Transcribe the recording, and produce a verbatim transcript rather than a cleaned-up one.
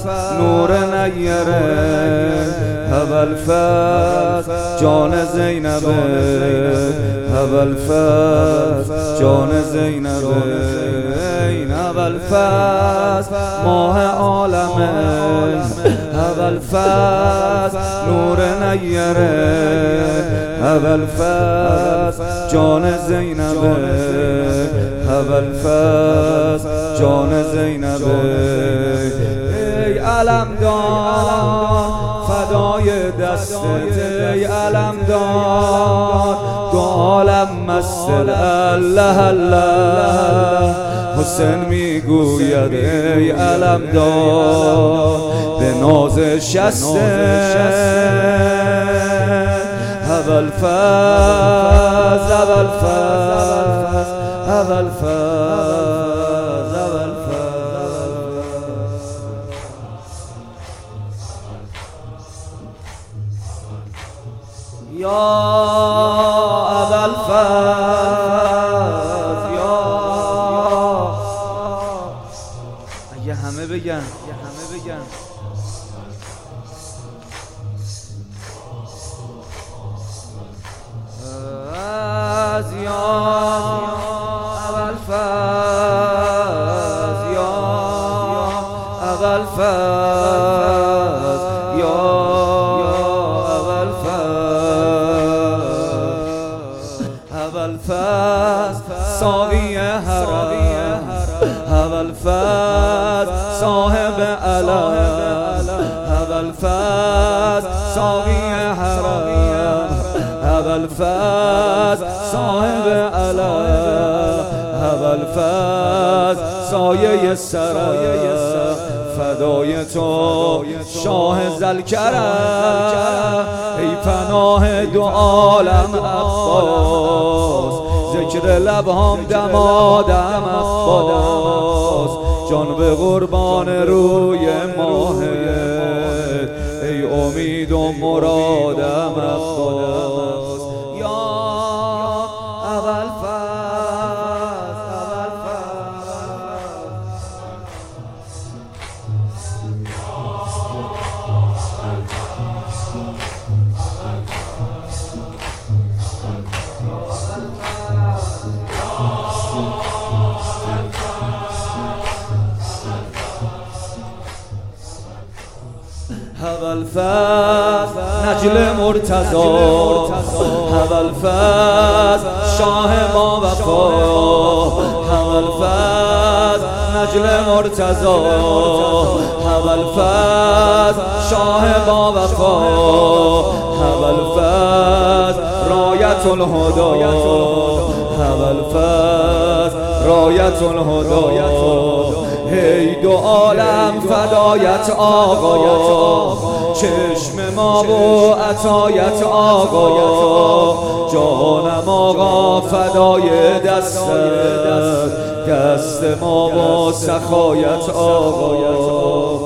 نور نیره ابوالفضل جان زینب ابوالفضل جان زینب این ابوالفضل ماه عالم ابوالفضل نور نیره ابوالفضل جان زینب ابوالفضل جان زینب ای علمدار فدای دستت ای علمدار دو عالم مستل الله الله حسین میگوید ای علمدار به ناز شسته ابوالفضل ابوالفضل ابوالفضل ابوالفضل یا ابوالفضل یا اگه همه بگن اگه همه بگن از یا ابوالفضل یا ابوالفضل یا ابوالفضل ساقی حرم ابوالفضل صاحب علم ابوالفضل ساقی حرم ابوالفضل صاحب علم ابوالفضل سایه سرم فدای تو شاه ذوالکرم ای پناه دو عالم عباس ذکر لبهام دمادم عباس جان به قربان روی ماهت ای امید و مرادم عباس یا ابوالفضل ابوالفضل نجل مرتضی ابوالفضل شاه ما وفا ابوالفضل نجل مرتضی ابوالفضل شاه ما وفا ابوالفضل رایت الهدی ابوالفضل رایت الهدی ای دو عالم فدایت آقا چشم ما و عطایت آقا جانم آقا فدای دستت دست ما و سخایت آقا